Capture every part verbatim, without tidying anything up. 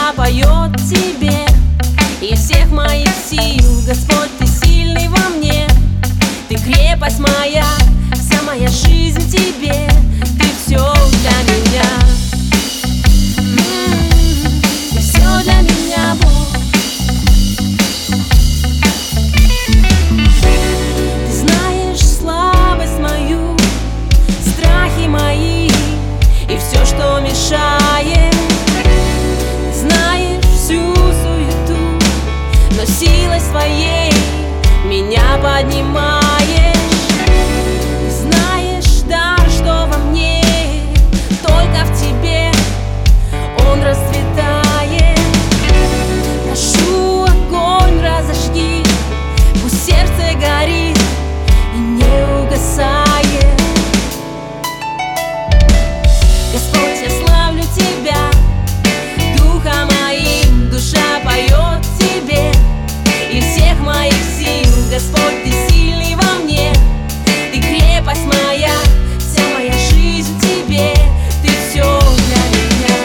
душа поет тебе. Из всех моих сил, Господь, Ты сильный во мне. Ты крепость моя, вся моя жизнь в Тебе. Ты все для меня. М-м-м, Ты все для меня, Бог. Ты знаешь слабость мою, страхи мои и все, что мешает. Ты знаешь всю суету, но силой своей меня поднимаешь. Ты знаешь дар, что во мне, только в Тебе он расцветает. Прошу, огонь разожги, пусть сердце горит и не угасает. Господь, я славлю Тебя, духом моим душа поет Тебе. И всех моих сил, Господь, Ты сильный во мне. Ты крепость моя, вся моя жизнь в Тебе. Ты все для меня.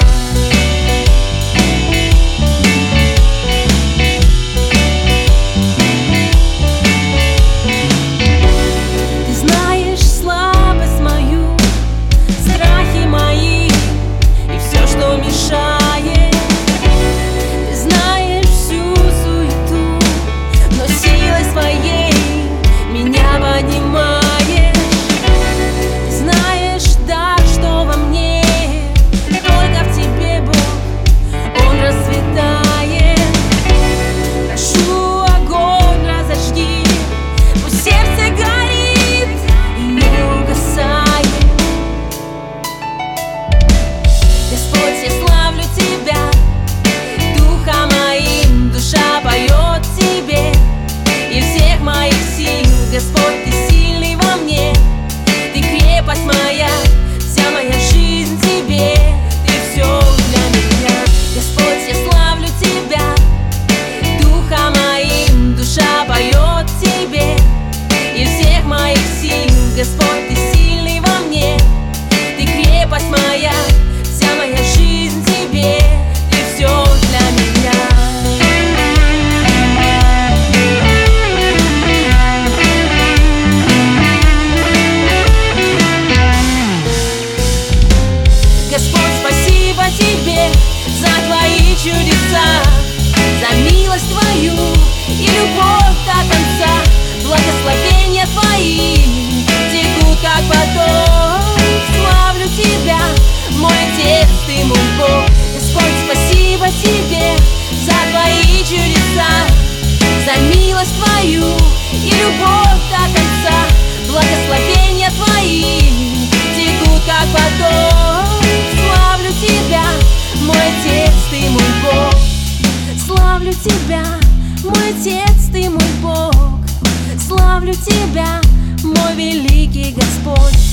Ты знаешь слабость мою, страхи мои и все, что мешает. Ты знаешь всю суету, но силой своей меня поднимаешь. Ты знаешь дар, что во мне, только в Тебе, Бог, он расцветает. Прошу, огонь разожги, пусть сердце горит и не угасает. Господь, я славлю Тебя, духом моим душа поет Тебе. И всех моих сил, Господь, Ты сильный во мне. Ты крепость моя, вся моя жизнь в Тебе. Ты все для меня. Господь, я славлю Тебя, духом моим душа поет Тебе. И всех моих сил, Господь, Ты сильный во мне. Ты крепость моя, вся моя жизнь в Тебе. Ты все для меня. Господь, спасибо Тебе за Твои чудеса, за милость Твою и любовь до конца. Благословения Твои текут как поток. Славлю Тебя, мой Отец, Ты мой Бог. Господь, спасибо Тебе за Твои чудеса, за милость Твою и любовь до конца. Благословения Твои текут как поток. Славлю Тебя, мой Отец, Ты мой Бог. Славлю Тебя, мой Отец, Ты мой Бог. Славлю Тебя, мой великий Господь.